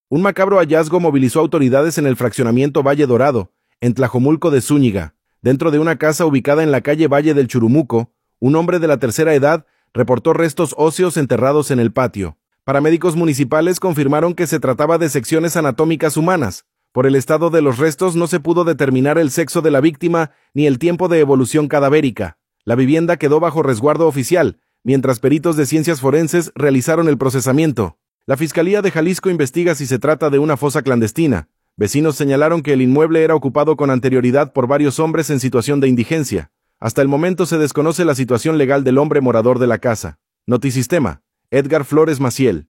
Un macabro hallazgo movilizó autoridades en el fraccionamiento Valle Dorado, en Tlajomulco de Zúñiga. Dentro de una casa ubicada en la calle Valle del Churumuco, un hombre de la tercera edad reportó restos óseos enterrados en el patio. Paramédicos municipales confirmaron que se trataba de secciones anatómicas humanas. Por el estado de los restos no se pudo determinar el sexo de la víctima ni el tiempo de evolución cadavérica. La vivienda quedó bajo resguardo oficial, mientras peritos de ciencias forenses realizaron el procesamiento. La Fiscalía de Jalisco investiga si se trata de una fosa clandestina. Vecinos señalaron que el inmueble era ocupado con anterioridad por varios hombres en situación de indigencia. Hasta el momento se desconoce la situación legal del hombre morador de la casa. Notisistema. Edgar Flores Maciel.